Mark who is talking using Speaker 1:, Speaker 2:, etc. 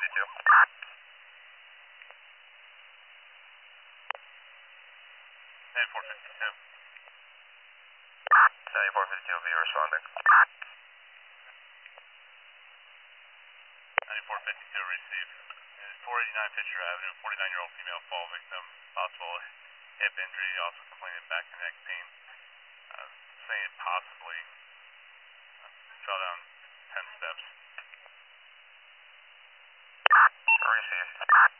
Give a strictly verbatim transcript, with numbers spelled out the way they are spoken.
Speaker 1: fifty-two. ninety-four fifty-two. ninety-four fifty-two will be responding. ninety-four fifty-two received. four eighty-nine Fisher Avenue, forty-nine-year-old female fall victim, possible hip injury, also complaining of back and neck pain. Uh, saying it possibly uh, fell down ten steps. Received.